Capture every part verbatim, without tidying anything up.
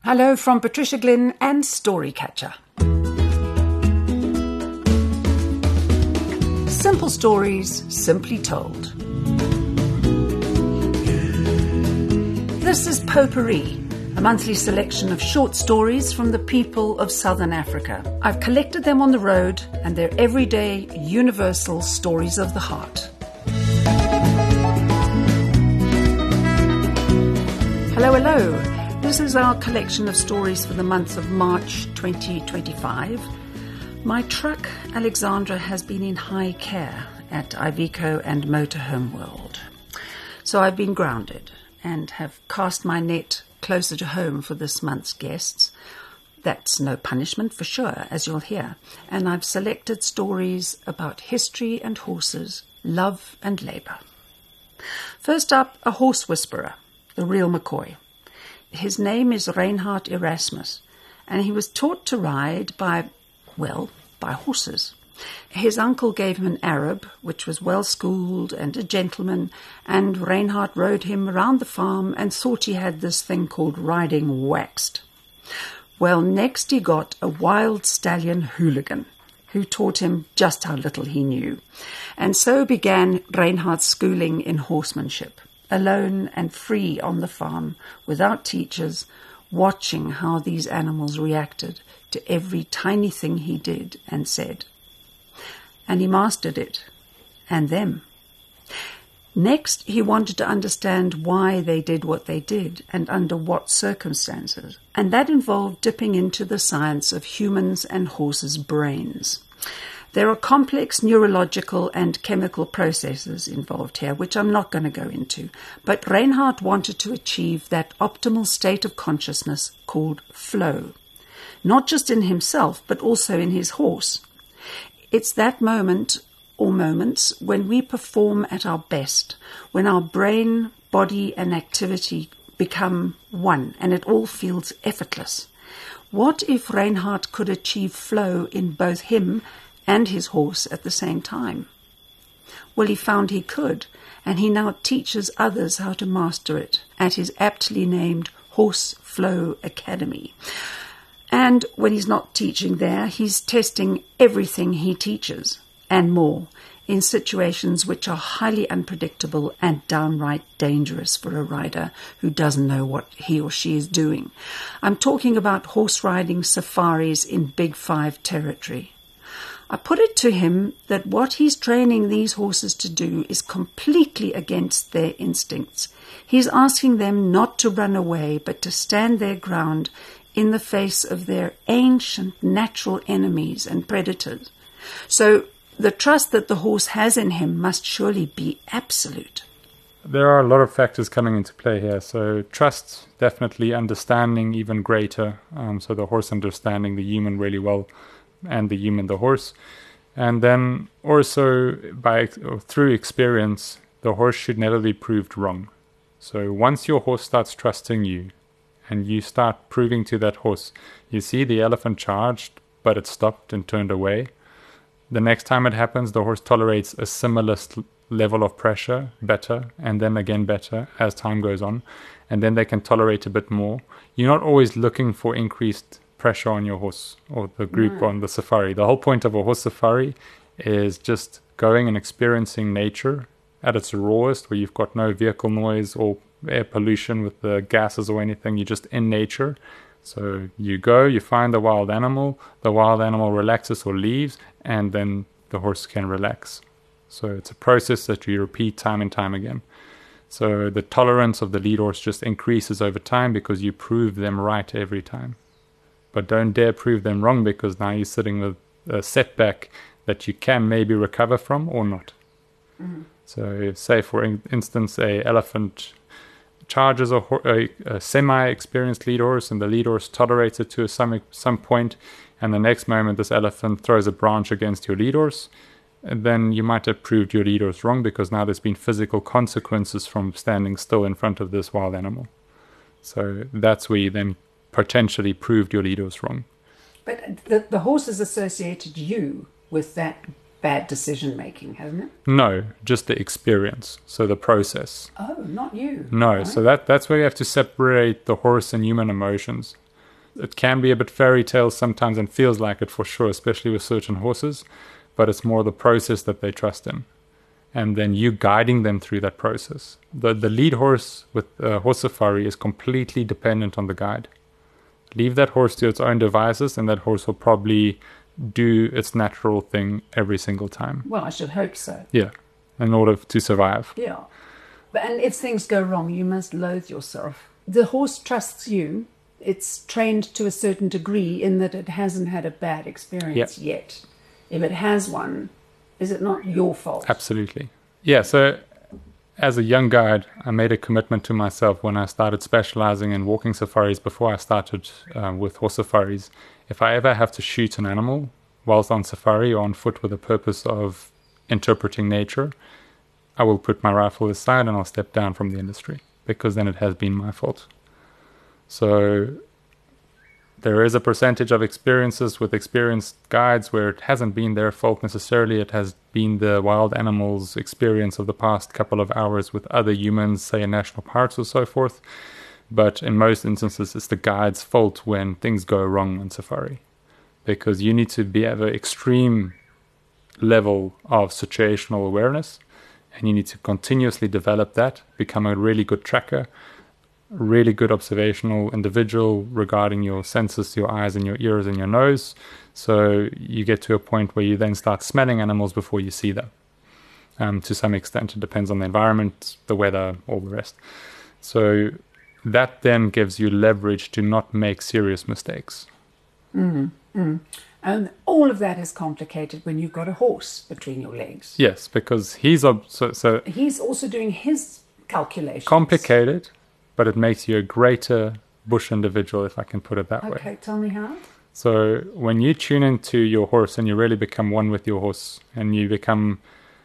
Hello from Patricia Glynn and Storycatcher. Simple stories, simply told. This is Potpourri, a monthly selection of short stories from the people of Southern Africa. I've collected them on the road, and they're everyday, universal stories of the heart. Hello, hello. This is our collection of stories for the month of March twenty twenty-five. My truck, Alexandra, has been in high care at Iveco and Motorhome World. So I've been grounded and have cast my net closer to home for this month's guests. That's no punishment for sure, as you'll hear. And I've selected stories about history and horses, love and labour. First up, a horse whisperer, the real McCoy. His name is Reinhard Erasmus, and he was taught to ride by, well, by horses. His uncle gave him an Arab, which was well-schooled and a gentleman, and Reinhard rode him around the farm and thought he had this thing called riding waxed. Well, next he got a wild stallion hooligan, who taught him just how little he knew. And so began Reinhard's schooling in horsemanship. Alone and free on the farm, without teachers, watching how these animals reacted to every tiny thing he did and said. And he mastered it, and them. Next, he wanted to understand why they did what they did and under what circumstances, and that involved dipping into the science of humans' and horses' brains. There are complex neurological and chemical processes involved here, which I'm not going to go into. But Reinhard wanted to achieve that optimal state of consciousness called flow, not just in himself, but also in his horse. It's that moment or moments when we perform at our best, when our brain, body, and activity become one, and it all feels effortless. What if Reinhard could achieve flow in both him and his horse at the same time? Well, he found he could, and he now teaches others how to master it at his aptly named Horse Flow Academy. And when he's not teaching there, he's testing everything he teaches, and more, in situations which are highly unpredictable and downright dangerous for a rider who doesn't know what he or she is doing. I'm talking about horse riding safaris in Big Five territory. I put it to him that what he's training these horses to do is completely against their instincts. He's asking them not to run away, but to stand their ground in the face of their ancient natural enemies and predators. So the trust that the horse has in him must surely be absolute. There are a lot of factors coming into play here. So trust, definitely, understanding even greater. Um, so the horse understanding the human really well, and the human the horse. And then also by or through experience, the horse should never be proved wrong. So once your horse starts trusting you and you start proving to that horse, you see the elephant charged but it stopped and turned away, the next time it happens the horse tolerates a similar st- level of pressure better, and then again better as time goes on, and then they can tolerate a bit more. You're not always looking for increased pressure on your horse or the group mm. on the safari. The whole point of a horse safari is just going and experiencing nature at its rawest, where you've got no vehicle noise or air pollution with the gases or anything. You're just in nature. So you go, you find the wild animal, the wild animal relaxes or leaves, and then the horse can relax. So it's a process that you repeat time and time again. So the tolerance of the lead horse just increases over time because you prove them right every time. But don't dare prove them wrong, because now you're sitting with a setback that you can maybe recover from or not. Mm-hmm. So say, for instance, a elephant charges a, a, a semi-experienced lead horse, and the lead horse tolerates it to a some, some point, and the next moment this elephant throws a branch against your lead horse, and then you might have proved your lead horse wrong, because now there's been physical consequences from standing still in front of this wild animal. So that's where you then potentially proved your lead horse wrong. But the, the horse has associated you with that bad decision making, hasn't it? No, just the experience. So the process. Oh, not you. No, right. So that that's where you have to separate the horse and human emotions. it can be a bit fairy tale sometimes and feels like it for sure, especially with certain horses, but it's more the process that they trust in. And then you guiding them through that process. The the lead horse with uh, horse safari is completely dependent on the guide. Leave that horse to its own devices and that horse will probably do its natural thing every single time. Well, I should hope so. Yeah, in order to survive. Yeah. But, and if things go wrong, you must loathe yourself. The horse trusts you. It's trained to a certain degree in that it hasn't had a bad experience yeah. yet. If it has one, is it not your fault? Absolutely. Yeah, so as a young guide, I made a commitment to myself when I started specializing in walking safaris before I started um, with horse safaris. If I ever have to shoot an animal whilst on safari or on foot with the purpose of interpreting nature, I will put my rifle aside and I'll step down from the industry, because then it has been my fault. So there is a percentage of experiences with experienced guides where it hasn't been their fault necessarily. It has been the wild animals' experience of the past couple of hours with other humans, say in national parks or so forth. But in most instances, it's the guide's fault when things go wrong on safari, because you need to be at an extreme level of situational awareness, and you need to continuously develop that, become a really good tracker, really good observational individual regarding your senses, your eyes and your ears and your nose. So you get to a point where you then start smelling animals before you see them. Um, to some extent, it depends on the environment, the weather, all the rest. So that then gives you leverage to not make serious mistakes. Mm-hmm. Mm. And all of that is complicated when you've got a horse between your legs. Yes, because he's ob- so, so he's also doing his calculations. Complicated, but it makes you a greater bush individual, if I can put it that okay, way. Okay, tell me how. So when you tune into your horse and you really become one with your horse and you become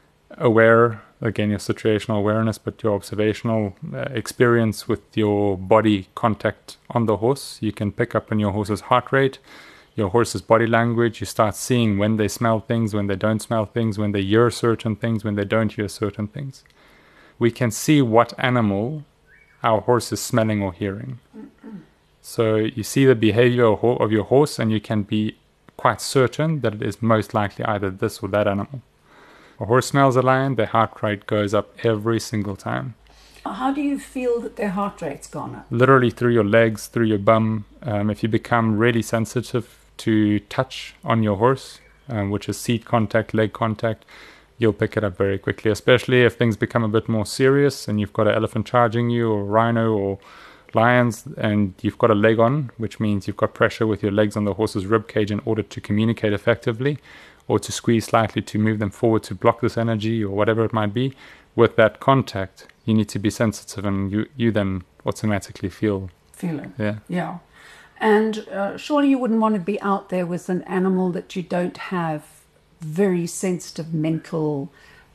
aware, again, your situational awareness, but your observational uh, experience with your body contact on the horse, you can pick up on your horse's heart rate, your horse's body language. You start seeing when they smell things, when they don't smell things, when they hear certain things, when they don't hear certain things. We can see what animal our horse is smelling or hearing. Mm-mm. So you see the behavior of your horse and you can be quite certain that it is most likely either this or that animal. A horse smells a lion, their heart rate goes up every single time. How do you feel that their heart rate's gone up? Literally through your legs, through your bum. Um, if you become really sensitive to touch on your horse, um, which is seat contact, leg contact, you'll pick it up very quickly, especially if things become a bit more serious and you've got an elephant charging you, or rhino, or lions, and you've got a leg on, which means you've got pressure with your legs on the horse's rib cage in order to communicate effectively, or to squeeze slightly to move them forward to block this energy, or whatever it might be. With that contact, you need to be sensitive, and you, you then automatically feel... Feel it. Yeah. Yeah. And uh, surely you wouldn't want to be out there with an animal that you don't have very sensitive mental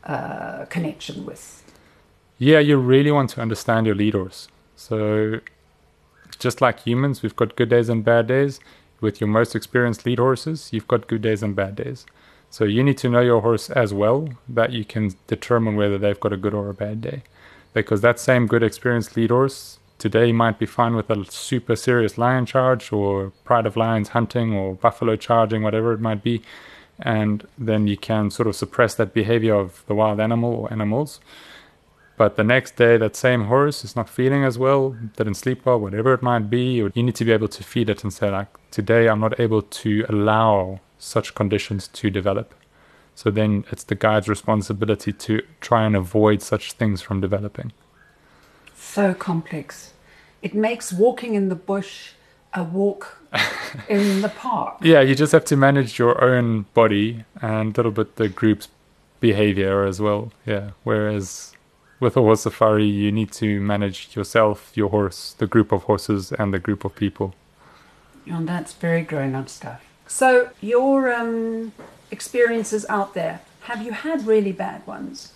uh, connection with. Yeah, you really want to understand your lead horse. So just like humans, we've got good days and bad days. With your most experienced lead horses, you've got good days and bad days. So you need to know your horse as well, that you can determine whether they've got a good or a bad day. Because that same good experienced lead horse today might be fine with a super serious lion charge, or pride of lions hunting, or buffalo charging, whatever it might be. And then you can sort of suppress that behavior of the wild animal or animals. But the next day, that same horse is not feeling as well, didn't sleep well, whatever it might be. You need to be able to feed it and say, like, today I'm not able to allow such conditions to develop. So then it's the guide's responsibility to try and avoid such things from developing. So complex. It makes walking in the bush a walk in the park. Yeah, you just have to manage your own body and a little bit the group's behavior as well. Yeah, whereas with a horse safari, you need to manage yourself, your horse, the group of horses, and the group of people. And that's very grown-up stuff. So your um, experiences out there, have you had really bad ones?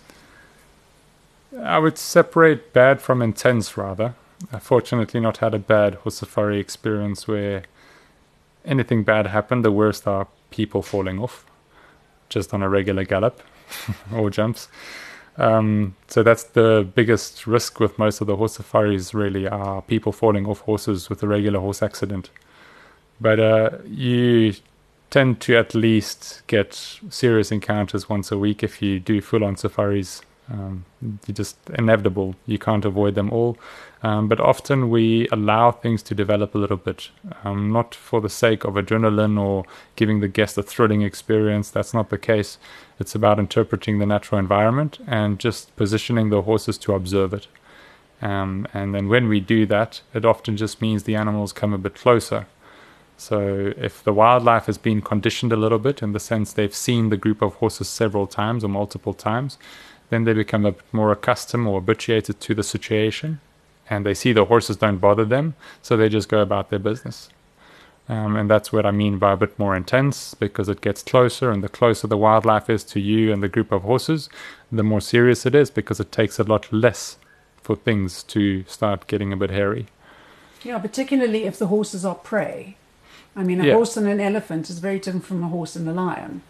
I would separate bad from intense, rather. I've fortunately not had a bad horse safari experience where anything bad happened. The worst are people falling off, just on a regular gallop or jumps. Um, so that's the biggest risk with most of the horse safaris, really, are people falling off horses with a regular horse accident. But uh, you tend to at least get serious encounters once a week if you do full-on safaris. Um, you're just inevitable. You can't avoid them all. Um, but often we allow things to develop a little bit, um, not for the sake of adrenaline or giving the guest a thrilling experience. That's not the case. It's about interpreting the natural environment and just positioning the horses to observe it. Um, and then when we do that, it often just means the animals come a bit closer. So if the wildlife has been conditioned a little bit in the sense they've seen the group of horses several times or multiple times, then they become a bit more accustomed or habituated to the situation, and they see the horses don't bother them, so they just go about their business. Um, and that's what I mean by a bit more intense, because it gets closer, and the closer the wildlife is to you and the group of horses, the more serious it is, because it takes a lot less for things to start getting a bit hairy. Yeah, particularly if the horses are prey. I mean, a Yeah. horse and an elephant is very different from a horse and a lion.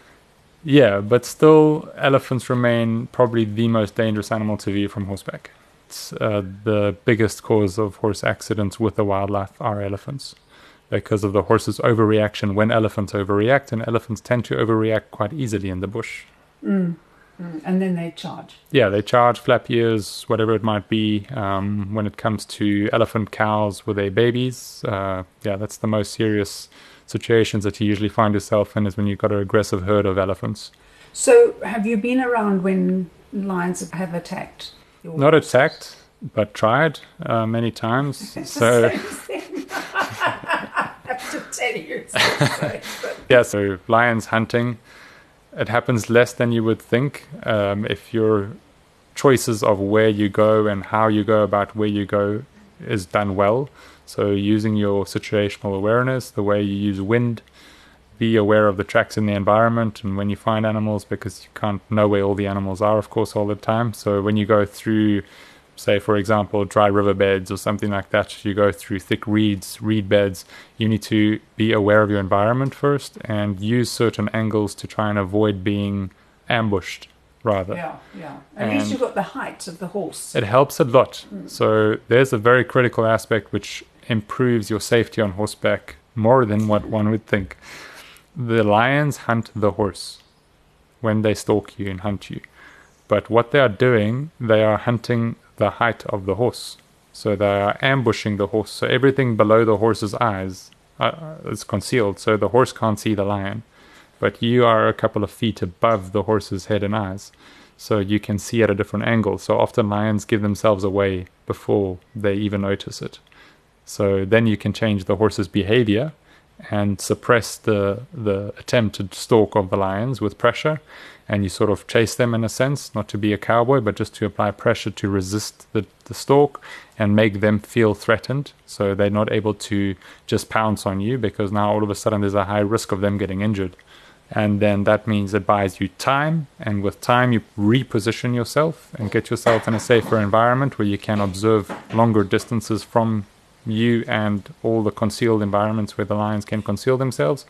Yeah, but still, elephants remain probably the most dangerous animal to view from horseback. It's, uh, the biggest cause of horse accidents with the wildlife are elephants, because of the horse's overreaction when elephants overreact, and elephants tend to overreact quite easily in the bush. Mm. Mm. And then they charge. Yeah, they charge, flap ears, whatever it might be. Um, when it comes to elephant cows with their babies, uh, yeah, that's the most serious situations that you usually find yourself in, is when you've got an aggressive herd of elephants. So have you been around when lions have attacked your Not horses? attacked, but tried uh, many times. It's So the same thing. I have to tell you. It's the same, but- yeah, so lions hunting, it happens less than you would think. Um, if your choices of where you go and how you go about where you go is done well, so using your situational awareness, the way you use wind, be aware of the tracks in the environment and when you find animals, because you can't know where all the animals are, of course, all the time. So when you go through, say, for example, dry riverbeds or something like that, you go through thick reeds, reed beds, you need to be aware of your environment first and use certain angles to try and avoid being ambushed, rather. Yeah, yeah. At least And you've got the height of the horse. It helps a lot. So there's a very critical aspect which improves your safety on horseback more than what one would think. The lions hunt the horse when they stalk you and hunt you. But what they are doing, they are hunting the height of the horse. So they are ambushing the horse. So everything below the horse's eyes uh, is concealed. So the horse can't see the lion. But you are a couple of feet above the horse's head and eyes. So you can see at a different angle. So often lions give themselves away before they even notice it. So then you can change the horse's behavior and suppress the the attempted stalk of the lions with pressure, and you sort of chase them in a sense, not to be a cowboy, but just to apply pressure to resist the, the stalk and make them feel threatened, so they're not able to just pounce on you, because now all of a sudden there's a high risk of them getting injured. And then that means it buys you time, and with time you reposition yourself and get yourself in a safer environment where you can observe longer distances from you and all the concealed environments where the lions can conceal themselves.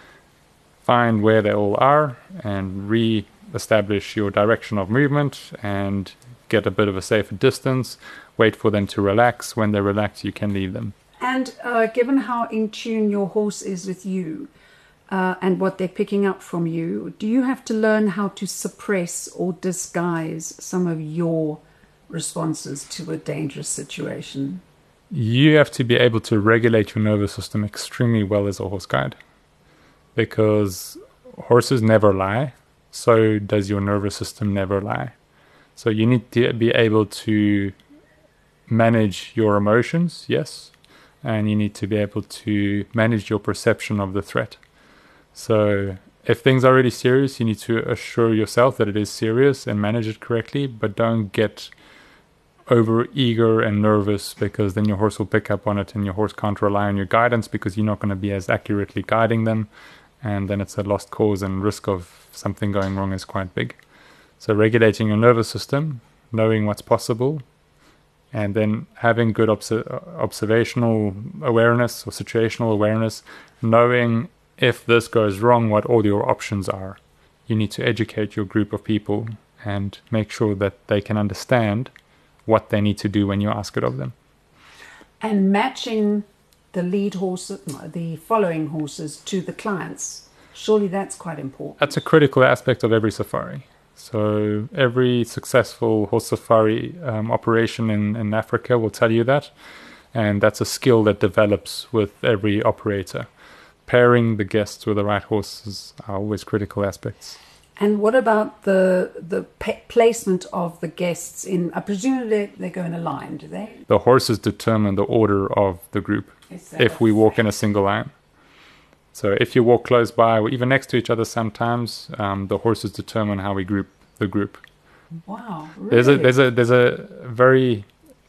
Find where they all are and re-establish your direction of movement and get a bit of a safer distance. Wait for them to relax. When they relax, you can leave them. And uh, given how in tune your horse is with you, Uh, and what they're picking up from you, do you have to learn how to suppress or disguise some of your responses to a dangerous situation? You have to be able to regulate your nervous system extremely well as a horse guide, because horses never lie, so does your nervous system never lie. So you need to be able to manage your emotions, yes, and you need to be able to manage your perception of the threat. So if things are really serious, you need to assure yourself that it is serious and manage it correctly, but don't get over eager and nervous, because then your horse will pick up on it and your horse can't rely on your guidance because you're not going to be as accurately guiding them, and then it's a lost cause and risk of something going wrong is quite big. So regulating your nervous system, knowing what's possible, and then having good obs- observational awareness or situational awareness, knowing if this goes wrong, what all your options are. You need to educate your group of people and make sure that they can understand what they need to do when you ask it of them. And matching the lead horse, the following horses to the clients. Surely that's quite important. That's a critical aspect of every safari. So every successful horse safari um, operation in, in Africa will tell you that. And that's a skill that develops with every operator. Pairing the guests with the right horses are always critical aspects. And what about the the pe- placement of the guests in? I presume they, they go in a line, do they? The horses determine the order of the group if we walk in a single line. So if you walk close by or even next to each other sometimes, um, the horses determine how we group the group. Wow, really? There's a, there's a, there's a very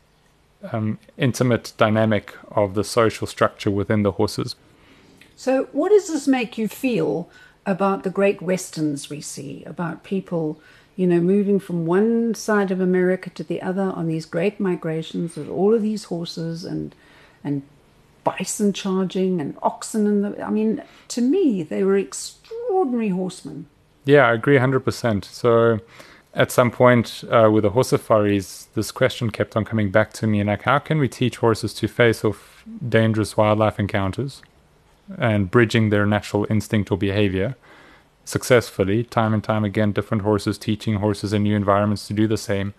um, intimate dynamic of the social structure within the horses. So what does this make you feel about the great westerns we see, about people, you know, moving from one side of America to the other on these great migrations with all of these horses and and bison charging and oxen? And the, I mean, to me, they were extraordinary horsemen. Yeah, I agree one hundred percent. So at some point uh, with the horse safaris, this question kept on coming back to me, like, how can we teach horses to face off dangerous wildlife encounters and bridging their natural instinct or behavior successfully, time and time again, different horses, teaching horses in new environments to do the same.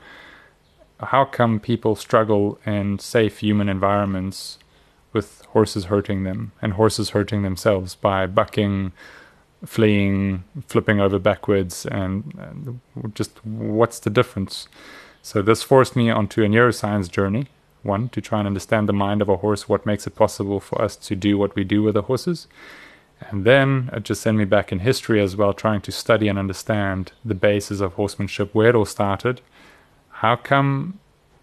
How come people struggle in safe human environments with horses hurting them and horses hurting themselves by bucking, fleeing, flipping over backwards, and, and just what's the difference? So this forced me onto a neuroscience journey. One, to try and understand the mind of a horse, what makes it possible for us to do what we do with the horses. And then it just sent me back in history as well, trying to study and understand the basis of horsemanship, where it all started. How come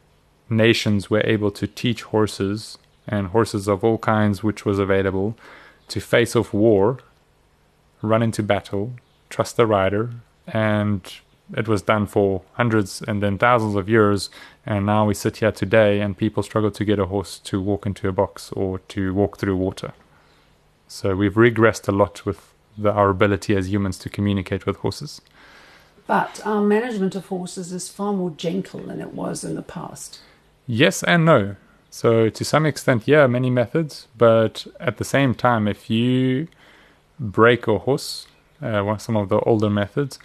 nations were able to teach horses, and horses of all kinds which was available, to face off war, run into battle, trust the rider, and it was done for hundreds and then thousands of years, and now we sit here today and people struggle to get a horse to walk into a box or to walk through water. So we've regressed a lot with the, our ability as humans to communicate with horses. But our management of horses is far more gentle than it was in the past. Yes and no. So to some extent, yeah, many methods, but at the same time, if you break a horse, uh, some of the older methods,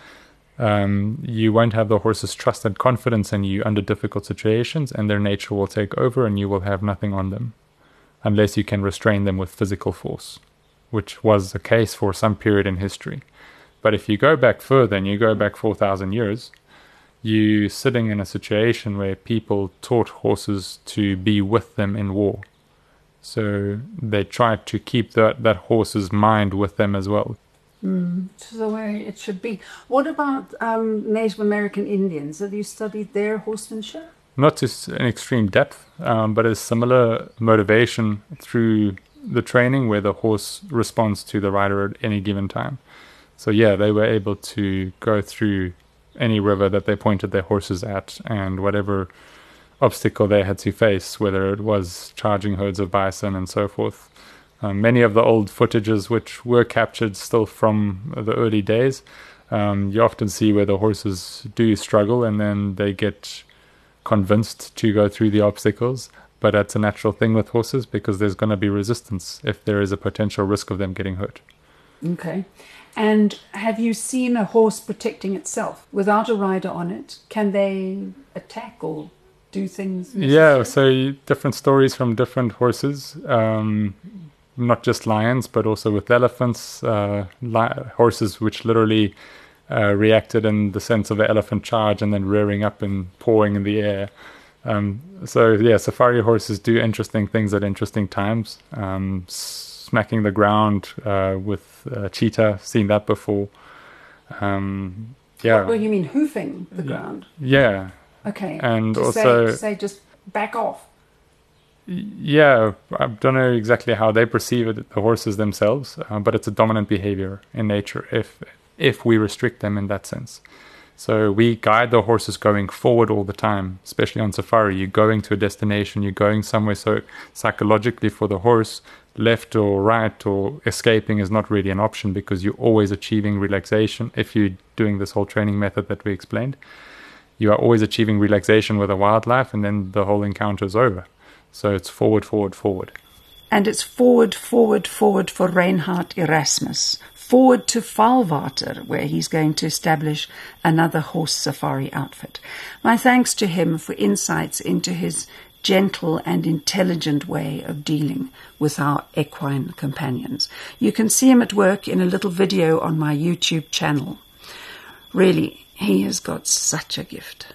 Um, you won't have the horse's trust and confidence in you under difficult situations, and their nature will take over and you will have nothing on them unless you can restrain them with physical force, which was the case for some period in history. But if you go back further and you go back four thousand years, you're sitting in a situation where people taught horses to be with them in war. So they tried to keep that, that horse's mind with them as well. Mm, to the way it should be. What about um, Native American Indians? Have you studied their horsemanship? Not to an extreme depth, um, but a similar motivation through the training where the horse responds to the rider at any given time. So yeah, they were able to go through any river that they pointed their horses at, and whatever obstacle they had to face, whether it was charging herds of bison and so forth. Um, many of the old footages which were captured still from the early days, um, you often see where the horses do struggle and then they get convinced to go through the obstacles. But that's a natural thing with horses because there's going to be resistance if there is a potential risk of them getting hurt. Okay. And have you seen a horse protecting itself without a rider on it? Can they attack or do things necessary? Yeah, so different stories from different horses. Um, not just lions, but also with elephants, uh, li- horses which literally uh, reacted in the sense of an elephant charge and then rearing up and pawing in the air. Um, so yeah, safari horses do interesting things at interesting times. Um, smacking the ground uh, with uh, cheetah, seen that before. Um, yeah. What, what do you mean, hoofing the ground? Yeah. Okay. And to also say, say just back off. Yeah, I don't know exactly how they perceive it, the horses themselves, uh, but it's a dominant behavior in nature if if we restrict them in that sense. So we guide the horses going forward all the time, especially on safari. You're going to a destination, you're going somewhere, so psychologically for the horse, left or right or escaping is not really an option because you're always achieving relaxation. If you're doing this whole training method that we explained, you are always achieving relaxation with a wildlife, and then the whole encounter is over. So it's forward, forward, forward. And it's forward, forward, forward for Reinhard Erasmus. Forward to Faalwater, where he's going to establish another horse safari outfit. My thanks to him for insights into his gentle and intelligent way of dealing with our equine companions. You can see him at work in a little video on my YouTube channel. Really, he has got such a gift.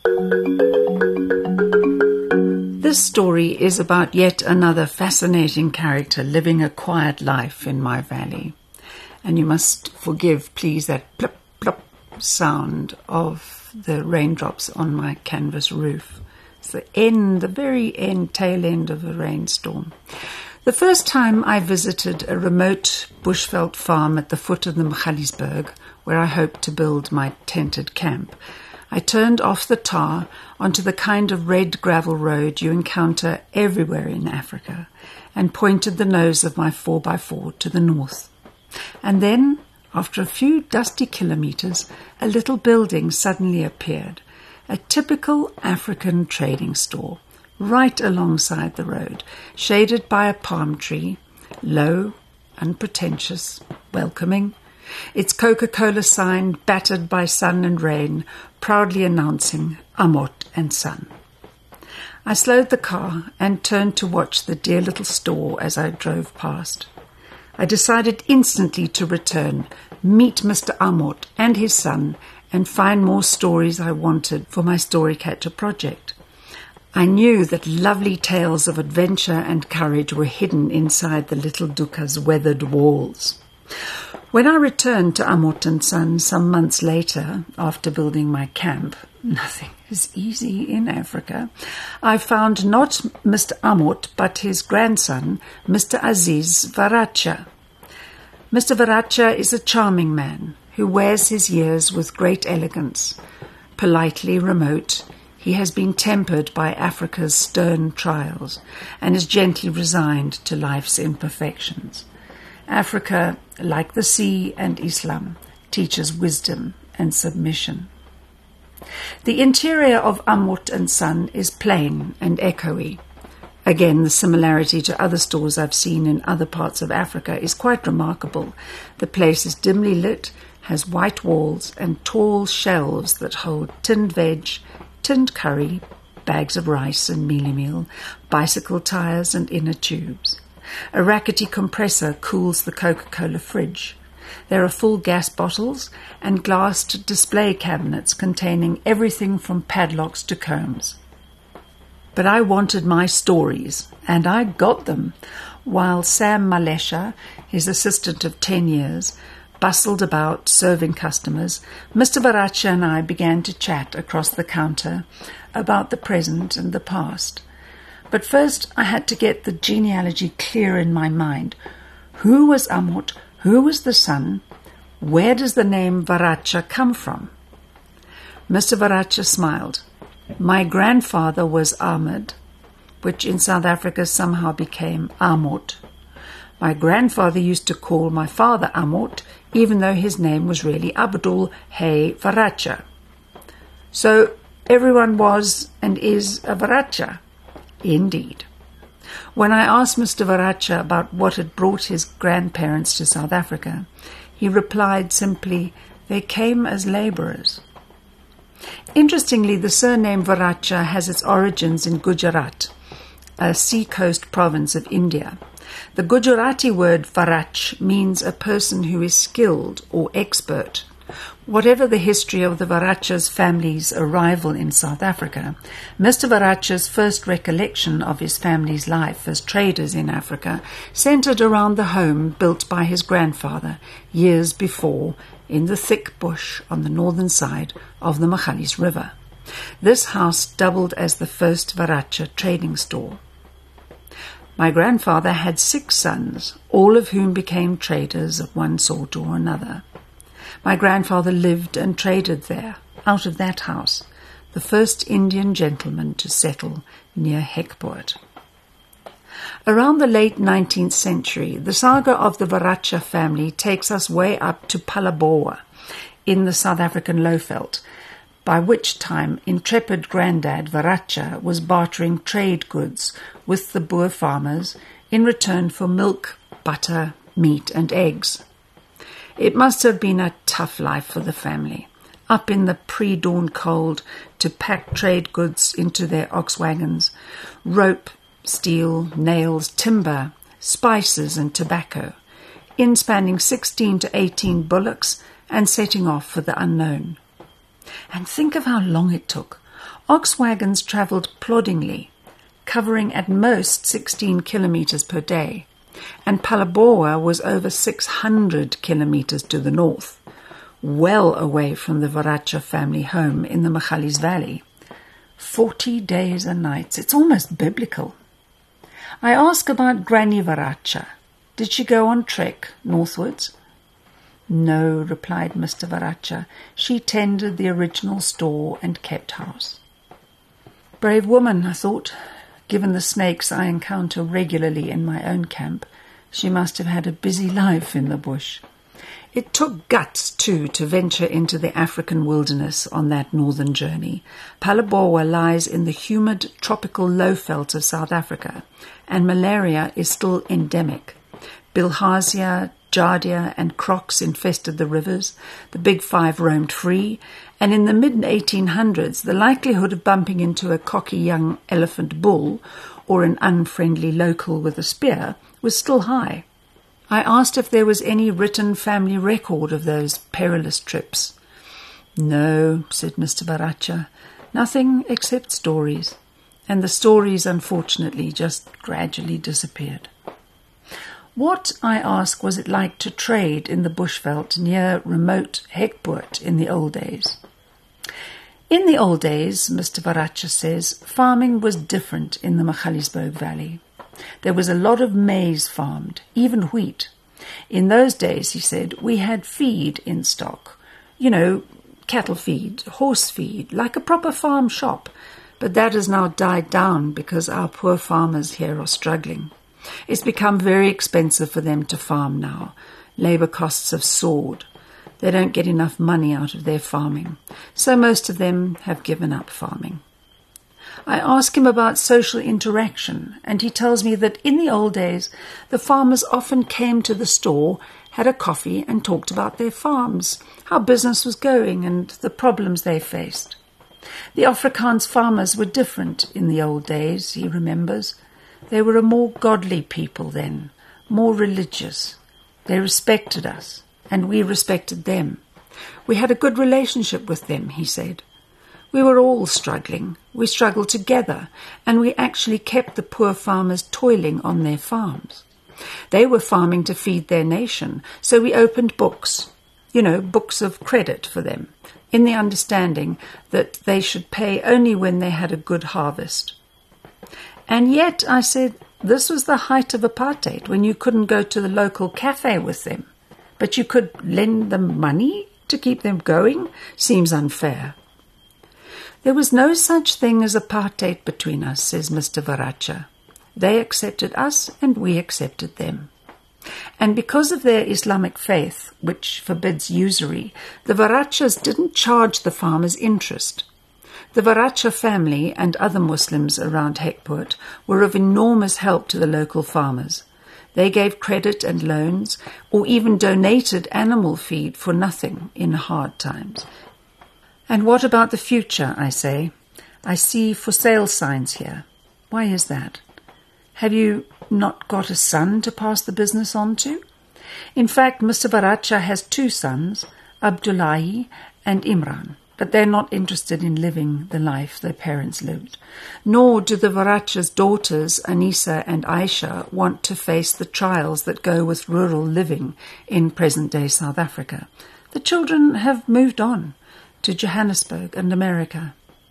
This story is about yet another fascinating character living a quiet life in my valley. And you must forgive, please, that plop, plop sound of the raindrops on my canvas roof. It's the end, the very end, tail end of a rainstorm. The first time I visited a remote bushveld farm at the foot of the Magaliesberg, where I hoped to build my tented camp, I turned off the tar onto the kind of red gravel road you encounter everywhere in Africa and pointed the nose of my four by four to the north. And then, after a few dusty kilometers, a little building suddenly appeared, a typical African trading store, right alongside the road, shaded by a palm tree, low, unpretentious, welcoming, its Coca-Cola sign battered by sun and rain, proudly announcing Amot and Son. I slowed the car and turned to watch the dear little store as I drove past. I decided instantly to return, meet Mister Amot and his son, and find more stories I wanted for my Storycatcher project. I knew that lovely tales of adventure and courage were hidden inside the little Duka's weathered walls. When I returned to Amot and Son some months later, after building my camp, nothing is easy in Africa, I found not Mister Amot but his grandson, Mister Aziz Varacha. Mister Varacha is a charming man who wears his years with great elegance. Politely remote, he has been tempered by Africa's stern trials and is gently resigned to life's imperfections. Africa, like the sea and Islam, teaches wisdom and submission. The interior of Amot and Son is plain and echoey. Again, the similarity to other stores I've seen in other parts of Africa is quite remarkable. The place is dimly lit, has white walls and tall shelves that hold tinned veg, tinned curry, bags of rice and mealie meal, bicycle tires and inner tubes. A rackety compressor cools the Coca-Cola fridge. There are full gas bottles and glassed display cabinets containing everything from padlocks to combs. But I wanted my stories, and I got them, while Sam Malesha, his assistant of ten years, bustled about serving customers. Mister Varacha and I began to chat across the counter about the present and the past. But first I had to get the genealogy clear in my mind. Who was Amot? Who was the son? Where does the name Varacha come from? Mister Varacha smiled. My grandfather was Ahmed, which in South Africa somehow became Amot. My grandfather used to call my father Amot, even though his name was really Abdul Hay Varacha. So everyone was and is a Varacha. Indeed. When I asked Mister Varacha about what had brought his grandparents to South Africa, he replied simply, they came as labourers. Interestingly, the surname Varacha has its origins in Gujarat, a sea-coast province of India. The Gujarati word Varach means a person who is skilled or expert. Whatever the history of the Varacha's family's arrival in South Africa, Mister Varacha's first recollection of his family's life as traders in Africa centered around the home built by his grandfather years before in the thick bush on the northern side of the Magalies River. This house doubled as the first Varacha trading store. My grandfather had six sons, all of whom became traders of one sort or another. My grandfather lived and traded there, out of that house, the first Indian gentleman to settle near Hekpoort. Around the late nineteenth century, the saga of the Varacha family takes us way up to Phalaborwa in the South African Lowveld, by which time intrepid Grandad Varacha was bartering trade goods with the Boer farmers in return for milk, butter, meat and eggs. It must have been a tough life for the family, up in the pre-dawn cold to pack trade goods into their ox wagons, rope, steel, nails, timber, spices and tobacco, inspanning sixteen to eighteen bullocks and setting off for the unknown. And think of how long it took. Ox wagons travelled ploddingly, covering at most sixteen kilometres per day, and Phalaborwa was over six hundred kilometres to the north, well away from the Varacha family home in the Magalies Valley. Forty days and nights. It's almost biblical. I ask about Granny Varacha. Did she go on trek northwards? No, replied Mister Varacha. She tended the original store and kept house. Brave woman, I thought. Given the snakes I encounter regularly in my own camp, she must have had a busy life in the bush. It took guts, too, to venture into the African wilderness on that northern journey. Phalaborwa lies in the humid tropical lowveld of South Africa, and malaria is still endemic. Bilharzia, Giardia and crocs infested the rivers, the Big Five roamed free, and in the mid eighteen hundreds the likelihood of bumping into a cocky young elephant bull or an unfriendly local with a spear was still high. I asked if there was any written family record of those perilous trips. No, said Mister Varacha, nothing except stories, and the stories unfortunately just gradually disappeared. What, I ask, was it like to trade in the bushveld near remote Hekpoort in the old days? In the old days, Mister Varacha says, farming was different in the Magaliesberg Valley. There was a lot of maize farmed, even wheat. In those days, he said, we had feed in stock. You know, cattle feed, horse feed, like a proper farm shop. But that has now died down because our poor farmers here are struggling. It's become very expensive for them to farm now. Labour costs have soared. They don't get enough money out of their farming, so most of them have given up farming. I ask him about social interaction, and he tells me that in the old days the farmers often came to the store, had a coffee and talked about their farms, how business was going and the problems they faced. The Afrikaans farmers were different in the old days, he remembers. They were a more godly people then, more religious. They respected us, and we respected them. We had a good relationship with them, he said. We were all struggling. We struggled together, and we actually kept the poor farmers toiling on their farms. They were farming to feed their nation, so we opened books, you know, books of credit for them, in the understanding that they should pay only when they had a good harvest. And yet, I said, this was the height of apartheid, when you couldn't go to the local cafe with them, but you could lend them money to keep them going. Seems unfair. There was no such thing as apartheid between us, says Mister Varacha. They accepted us and we accepted them. And because of their Islamic faith, which forbids usury, the Varachas didn't charge the farmers interest. The Varacha family and other Muslims around Hekpoort were of enormous help to the local farmers. They gave credit and loans, or even donated animal feed for nothing in hard times. And what about the future, I say? I see for sale signs here. Why is that? Have you not got a son to pass the business on to? In fact, Mister Varacha has two sons, Abdullahi and Imran, but they're not interested in living the life their parents lived. Nor do the Varacha's daughters, Anisa and Aisha, want to face the trials that go with rural living in present-day South Africa. The children have moved on to Johannesburg and America.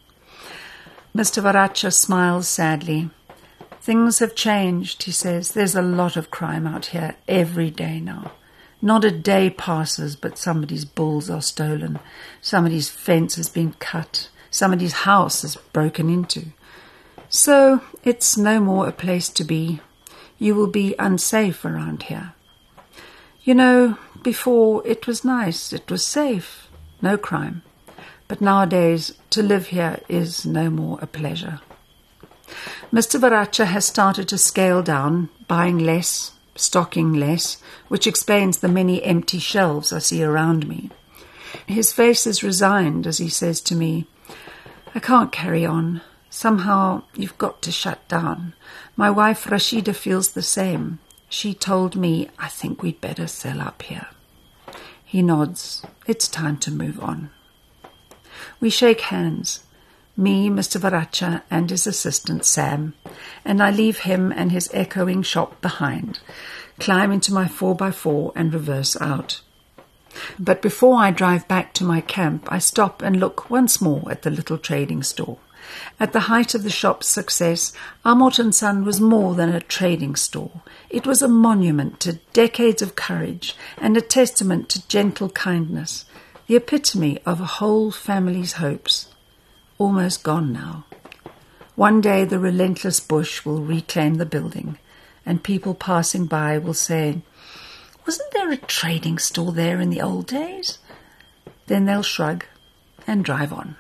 Mister Varacha smiles sadly. Things have changed, he says. There's a lot of crime out here every day now. Not a day passes but somebody's bulls are stolen, somebody's fence has been cut, somebody's house is broken into. So it's no more a place to be. You will be unsafe around here. You know, before it was nice, it was safe, no crime. But nowadays, to live here is no more a pleasure. Mister Varacha has started to scale down, buying less, stocking less, which explains the many empty shelves I see around me. His face is resigned as he says to me, "I can't carry on. Somehow you've got to shut down. My wife Rashida feels the same. She told me, I think we'd better sell up here." He nods. It's time to move on. We shake hands. Me, Mister Varacha, and his assistant Sam, and I leave him and his echoing shop behind, climb into my four by four and reverse out. But before I drive back to my camp, I stop and look once more at the little trading store. At the height of the shop's success, Amot and Son was more than a trading store. It was a monument to decades of courage and a testament to gentle kindness, the epitome of a whole family's hopes. Almost gone now. One day the relentless bush will reclaim the building, and people passing by will say, "Wasn't there a trading store there in the old days?" Then they'll shrug and drive on.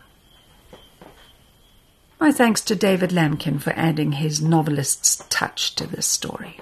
My thanks to David Lamkin for adding his novelist's touch to this story.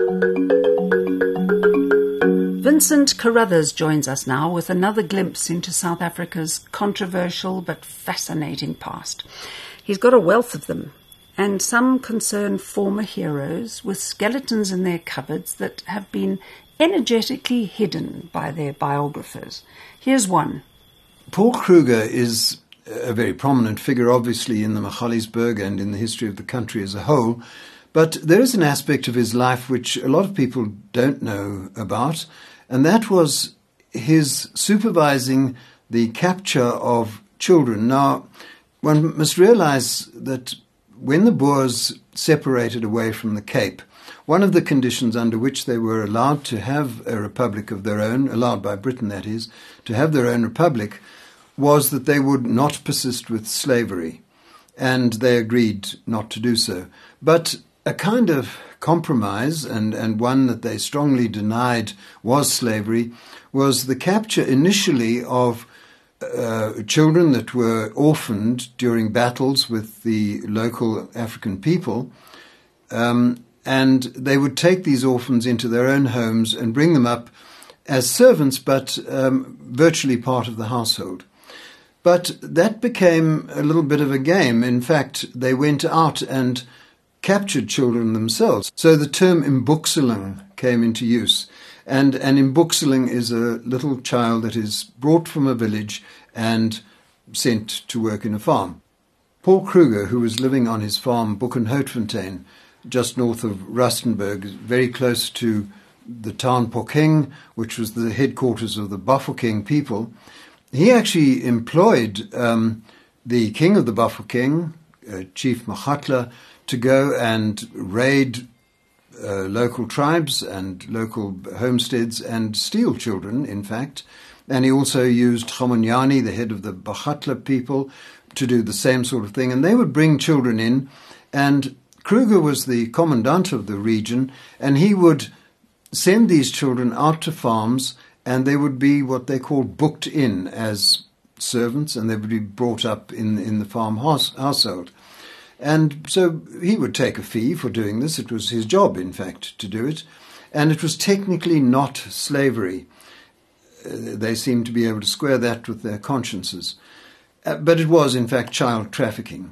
Vincent Carruthers joins us now with another glimpse into South Africa's controversial but fascinating past. He's got a wealth of them, and some concern former heroes with skeletons in their cupboards that have been energetically hidden by their biographers. Here's one. Paul Kruger is a very prominent figure, obviously, in the Magaliesburg and in the history of the country as a whole. But there is an aspect of his life which a lot of people don't know about, and that was his supervising the capture of children. Now, one must realize that when the Boers separated away from the Cape, one of the conditions under which they were allowed to have a republic of their own, allowed by Britain that is, to have their own republic, was that they would not persist with slavery, and they agreed not to do so. But a kind of compromise, and, and one that they strongly denied was slavery, was the capture initially of uh, children that were orphaned during battles with the local African people, um, and they would take these orphans into their own homes and bring them up as servants, but um, virtually part of the household. But that became a little bit of a game. In fact, they went out and captured children themselves. So the term imbukseling came into use. And an imbukseling is a little child that is brought from a village and sent to work in a farm. Paul Kruger, who was living on his farm, Buchenhoutfontein, just north of Rustenburg, very close to the town Phokeng, which was the headquarters of the Bafokeng people, he actually employed um, the king of the Bafokeng, uh, Chief Makgatla, to go and raid uh, local tribes and local homesteads and steal children, in fact. And he also used Khamonyani, the head of the Makgatla people, to do the same sort of thing. And they would bring children in, and Kruger was the commandant of the region, and he would send these children out to farms, and they would be what they called booked in as servants, and they would be brought up in, in the farm house, household. And so he would take a fee for doing this. It was his job, in fact, to do it. And it was technically not slavery. Uh, they seemed to be able to square that with their consciences. Uh, but it was, in fact, child trafficking.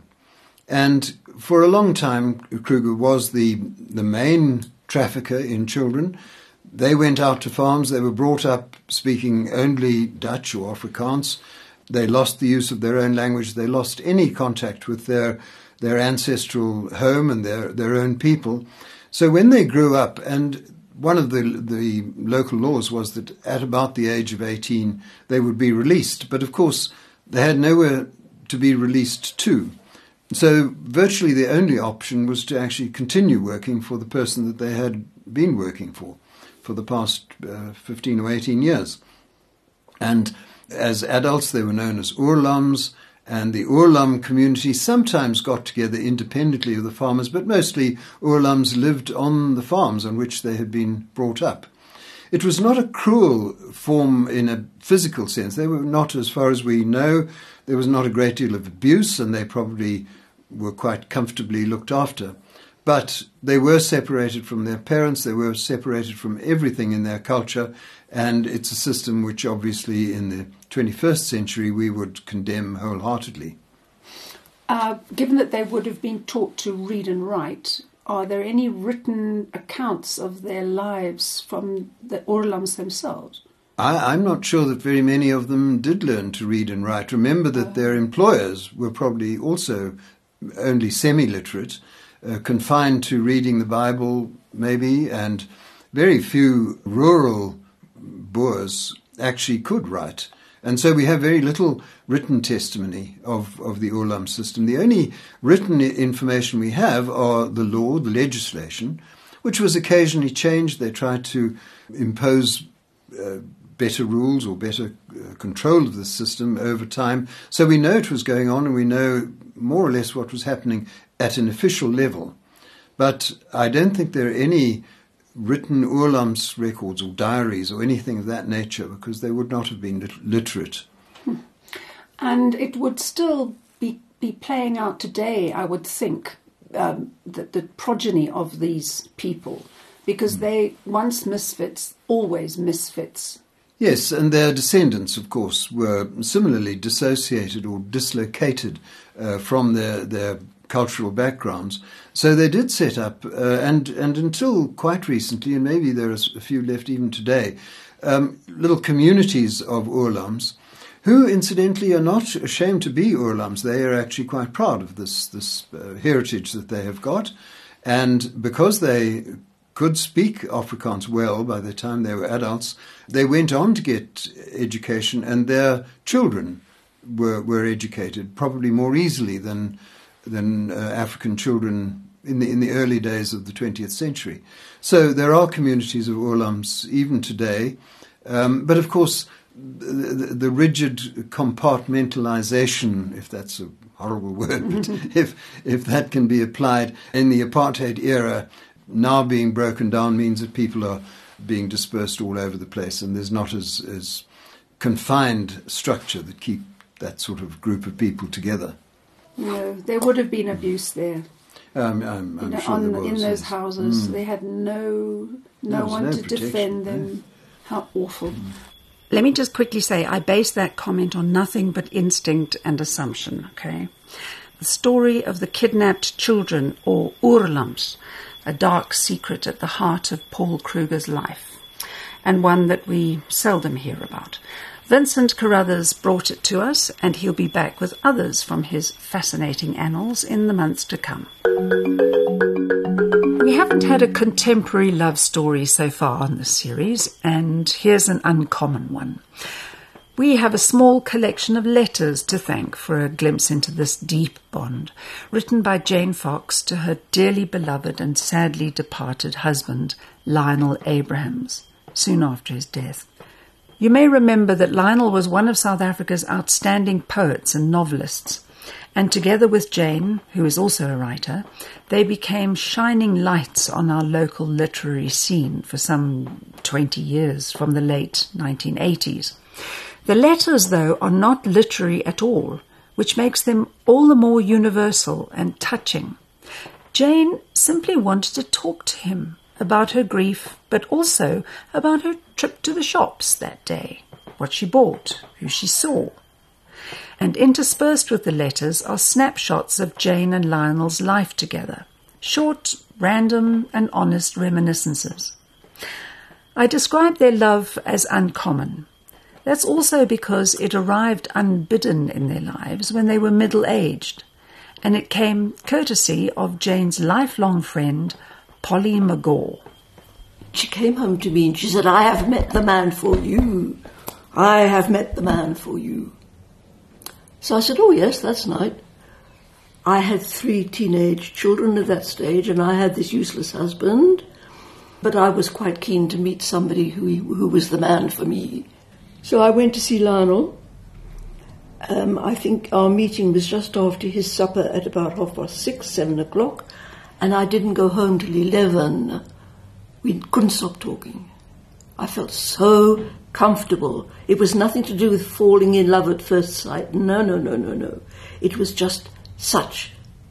And for a long time, Kruger was the, the main trafficker in children. They went out to farms. They were brought up speaking only Dutch or Afrikaans. They lost the use of their own language. They lost any contact with their their ancestral home and their, their own people. So when they grew up, and one of the the local laws was that at about the age of eighteen, they would be released. But of course, they had nowhere to be released to. So virtually the only option was to actually continue working for the person that they had been working for for the past uh, fifteen or eighteen years. And as adults, they were known as oorlams, and the oorlam community sometimes got together independently of the farmers, but mostly oorlams lived on the farms on which they had been brought up. It was not a cruel form in a physical sense. They were not, as far as we know, there was not a great deal of abuse, and they probably were quite comfortably looked after. But they were separated from their parents, they were separated from everything in their culture, and it's a system which obviously in the twenty-first century we would condemn wholeheartedly. Uh, given that they would have been taught to read and write, are there any written accounts of their lives from the Oorlams themselves? I, I'm not sure that very many of them did learn to read and write. Remember that uh, their employers were probably also only semi-literate, uh, confined to reading the Bible maybe, and very few rural Boers actually could write. And so we have very little written testimony of, of the Oorlam system. The only written information we have are the law, the legislation, which was occasionally changed. They tried to impose uh, better rules or better uh, control of the system over time. So we know it was going on, and we know more or less what was happening at an official level. But I don't think there are any written Oorlams records or diaries or anything of that nature, because they would not have been lit- literate. Hmm. And it would still be, be playing out today, I would think, um, the, the progeny of these people, because mm. they, once misfits, always misfits. Yes, and their descendants, of course, were similarly dissociated or dislocated uh, from their, their cultural backgrounds. So they did set up, uh, and, and until quite recently, and maybe there are a few left even today, um, little communities of Oorlams, who incidentally are not ashamed to be Oorlams. They are actually quite proud of this, this uh, heritage that they have got. And because they could speak Afrikaans well by the time they were adults, they went on to get education, and their children were, were educated probably more easily than than uh, African children in the in the early days of the twentieth century. So there are communities of Oorlams even today, um, but of course the, the, the rigid compartmentalization, if that's a horrible word, but if if that can be applied in the apartheid era, now being broken down means that people are being dispersed all over the place, and there's not as, as confined structure that keep that sort of group of people together. No, there would have been abuse there. Um, I'm, I'm you know, sure on, there was. in those houses, mm. they had no no one no to protection, defend them. no. How awful. Mm. Let me just quickly say, I base that comment on nothing but instinct and assumption, okay? The story of the kidnapped children, or Oorlams, a dark secret at the heart of Paul Kruger's life, and one that we seldom hear about. Vincent Carruthers brought it to us, and he'll be back with others from his fascinating annals in the months to come. We haven't had a contemporary love story so far on this series, and here's an uncommon one. We have a small collection of letters to thank for a glimpse into this deep bond, written by Jane Fox to her dearly beloved and sadly departed husband, Lionel Abrahams, soon after his death. You may remember that Lionel was one of South Africa's outstanding poets and novelists, and together with Jane, who is also a writer, they became shining lights on our local literary scene for some twenty years, from the late nineteen eighties. The letters, though, are not literary at all, which makes them all the more universal and touching. Jane simply wanted to talk to him about her grief, but also about her trip to the shops that day, what she bought, who she saw. And interspersed with the letters are snapshots of Jane and Lionel's life together, short, random, and honest reminiscences. I describe their love as uncommon. That's also because it arrived unbidden in their lives when they were middle-aged, and it came courtesy of Jane's lifelong friend, Polly McGaw. She came home to me and she said, I have met the man for you. I have met the man for you. So I said, oh yes, that's nice. I had three teenage children at that stage, and I had this useless husband, but I was quite keen to meet somebody who, who was the man for me. So I went to see Lionel. Um, I think our meeting was just after his supper at about half past six, seven o'clock, and I didn't go home till eleven. We couldn't stop talking. I felt so comfortable. It was nothing to do with falling in love at first sight. No, no, no, no, no. It was just such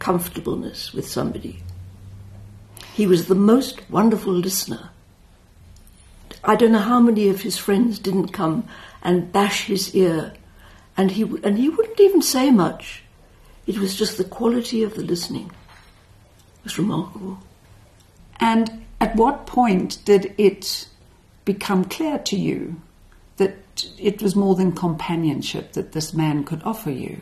comfortableness with somebody. He was the most wonderful listener. I don't know how many of his friends didn't come and bash his ear, and he and he wouldn't even say much. It was just the quality of the listening. It was remarkable. And at what point did it become clear to you that it was more than companionship that this man could offer you?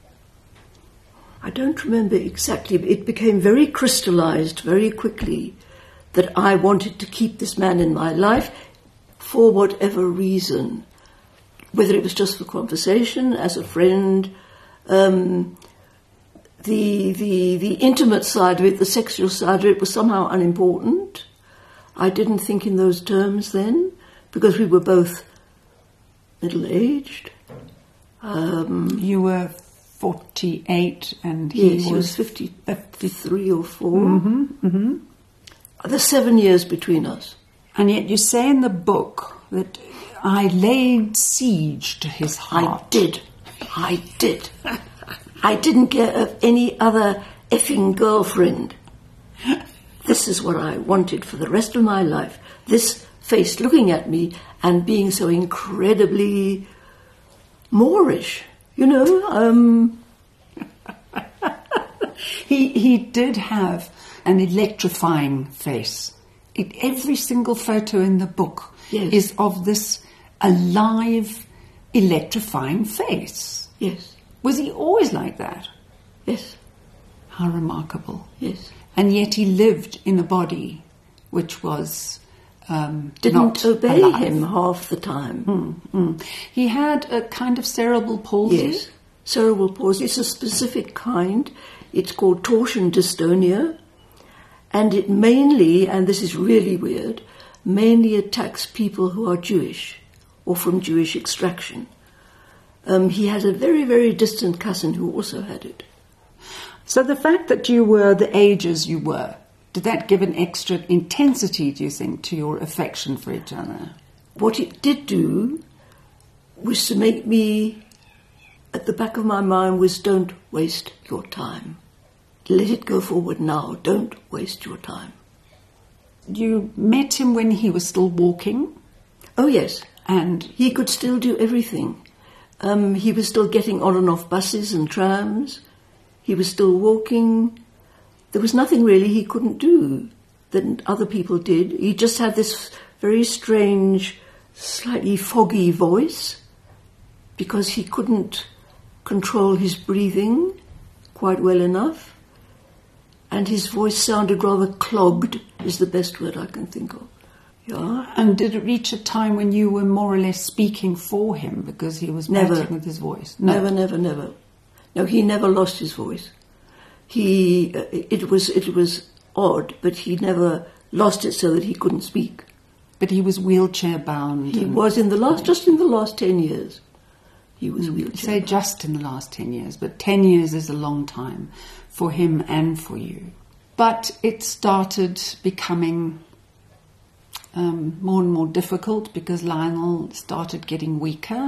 I don't remember exactly, but it became very crystallized very quickly that I wanted to keep this man in my life for whatever reason, whether it was just for conversation, as a friend, um, the, the, the intimate side of it, the sexual side of it was somehow unimportant. I didn't think in those terms then, because we were both middle-aged. Um, you were forty-eight and he yes, was... he was fifty, fifty-three or four. Mm-hmm, mm-hmm. There's seven years between us. And yet you say in the book that I laid siege to his heart. I did. I did. I didn't care of any other effing girlfriend. This is what I wanted for the rest of my life. This face looking at me and being so incredibly Moorish, you know. Um, he he did have an electrifying face. It, every single photo in the book yes. is of this alive, electrifying face. Yes. Was he always like that? Yes. How remarkable. Yes. And yet he lived in a body which was um, didn't not obey alive. him half the time. Mm, mm. He had a kind of cerebral palsy. Yes, cerebral palsy. It's a specific kind. It's called torsion dystonia, and it mainly, and this is really weird, mainly attacks people who are Jewish or from Jewish extraction. Um, he had a very, very distant cousin who also had it. So the fact that you were the ages you were, did that give an extra intensity, do you think, to your affection for each other? What it did do was to make me, at the back of my mind, was don't waste your time. Let it go forward now. Don't waste your time. You met him when he was still walking? Oh, yes. And he could still do everything. Um, he was still getting on and off buses and trams. He was still walking. There was nothing really he couldn't do that other people did. He just had this very strange, slightly foggy voice because he couldn't control his breathing quite well enough. And his voice sounded rather clogged, is the best word I can think of. Yeah. And did it reach a time when you were more or less speaking for him because he was never battling with his voice? No. Never, never, never. No, he never lost his voice. He, uh, it was, it was odd, but he never lost it so that he couldn't speak. But he was wheelchair bound. He was in the last, just in the last ten years. He was mm, wheelchair say bound. just in the last ten years, but ten years is a long time for him and for you. But it started becoming um, more and more difficult because Lionel started getting weaker,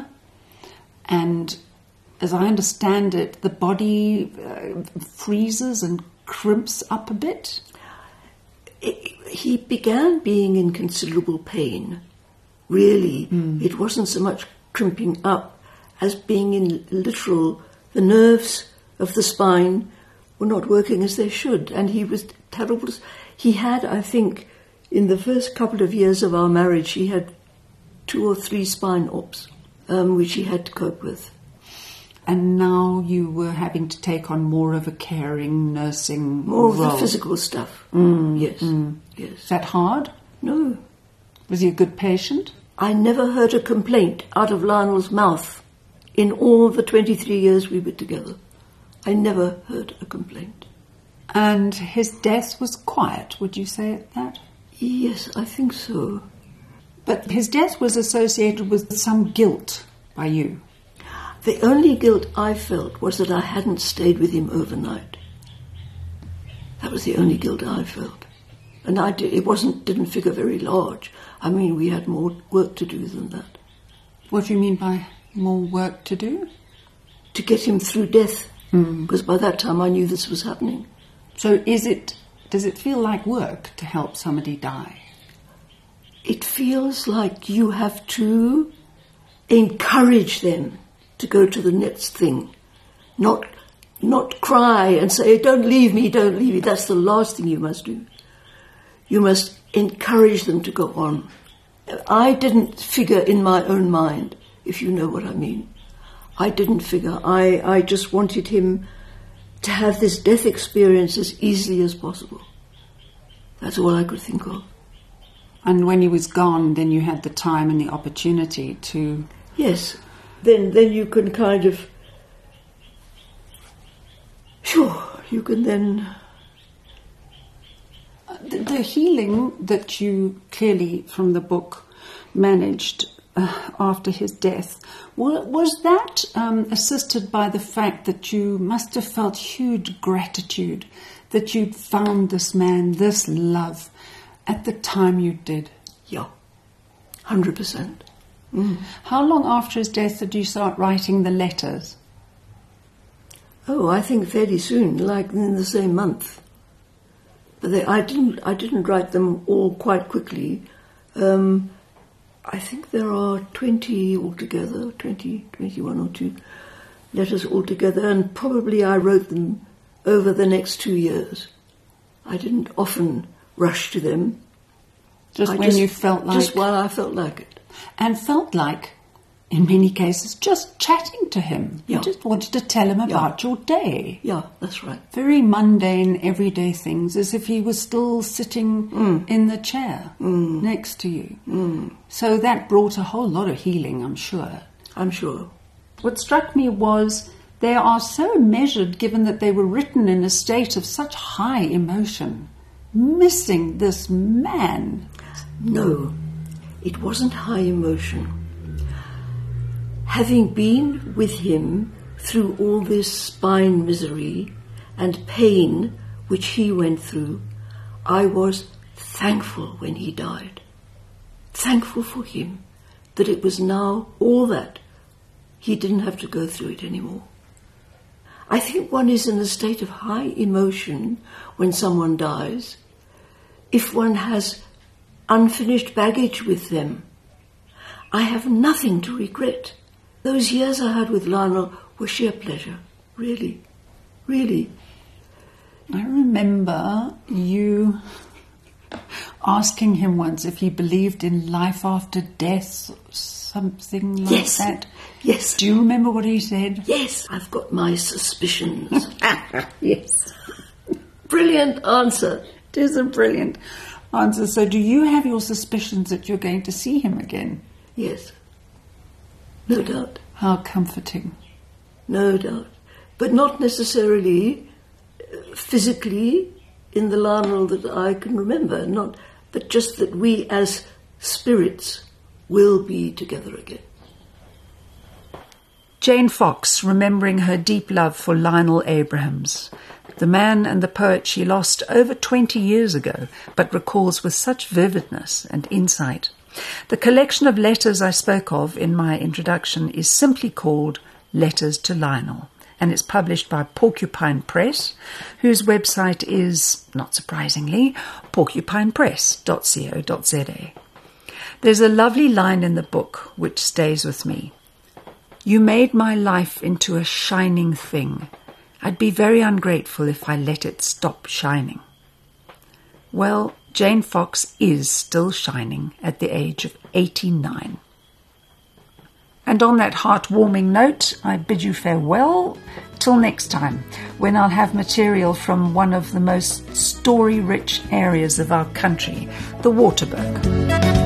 and as I understand it, the body uh, freezes and crimps up a bit. It, he began being in considerable pain. Really, mm. It wasn't so much crimping up as being in literal, the nerves of the spine were not working as they should, and he was terrible. He had, I think, in the first couple of years of our marriage, he had two or three spine ops, um, which he had to cope with. And now you were having to take on more of a caring, nursing More role. of the physical stuff. Mm, yes, mm. yes. Is that hard? No. Was he a good patient? I never heard a complaint out of Lionel's mouth in all the twenty-three years we were together. I never heard a complaint. And his death was quiet, would you say that? Yes, I think so. But his death was associated with some guilt by you. The only guilt I felt was that I hadn't stayed with him overnight. That was the only guilt I felt. And I did, it wasn't didn't figure very large. I mean, we had more work to do than that. What do you mean by more work to do? To get him through death because mm. by that time I knew this was happening. So is it, does it feel like work to help somebody die? It feels like you have to encourage them to go to the next thing, not not cry and say, don't leave me, don't leave me. That's the last thing you must do. You must encourage them to go on. I didn't figure in my own mind, if you know what I mean. I didn't figure. I, I just wanted him to have this death experience as easily as possible. That's all I could think of. And when he was gone, then you had the time and the opportunity to... Yes. Then, then you can kind of... Sure, you can then... The, the healing that you clearly, from the book, managed uh, after his death, was, was that um, assisted by the fact that you must have felt huge gratitude that you'd found this man, this love, at the time you did? Yeah, one hundred percent. Mm. How long after his death did you start writing the letters? Oh, I think fairly soon, like in the same month. But they, I didn't. I didn't write them all quite quickly. Um, I think there are twenty altogether, twenty, twenty-one or two letters altogether, and probably I wrote them over the next two years. I didn't often rush to them. Just I when just, you felt like... Just while I felt like it. And felt like, in many cases, just chatting to him. Yeah. You just wanted to tell him about yeah. your day. Yeah, that's right. Very mundane, everyday things, as if he was still sitting mm. in the chair mm. next to you. Mm. So that brought a whole lot of healing, I'm sure. I'm sure. What struck me was they are so measured, given that they were written in a state of such high emotion. Missing this man. No, it wasn't high emotion. Having been with him through all this spine misery and pain which he went through, I was thankful when he died. Thankful for him that it was now all that. He didn't have to go through it anymore. I think one is in a state of high emotion when someone dies if one has unfinished baggage with them. I have nothing to regret. Those years I had with Lionel were sheer pleasure. Really, really. I remember you asking him once if he believed in life after death, something like yes. that. Yes. Do you remember what he said? Yes, I've got my suspicions. Yes. Brilliant answer. It is a brilliant answer. So do you have your suspicions that you're going to see him again? Yes. No doubt. How comforting. No doubt. But not necessarily physically in the Lionel that I can remember, not, but just that we as spirits will be together again. Jane Fox, remembering her deep love for Lionel Abrahams, the man and the poet she lost over twenty years ago, but recalls with such vividness and insight. The collection of letters I spoke of in my introduction is simply called Letters to Lionel, and it's published by Porcupine Press, whose website is, not surprisingly, porcupine press dot co dot za. There's a lovely line in the book which stays with me. You made my life into a shining thing. I'd be very ungrateful if I let it stop shining. Well, Jane Fox is still shining at the age of eighty-nine. And on that heartwarming note, I bid you farewell till next time, when I'll have material from one of the most story-rich areas of our country, the Waterberg.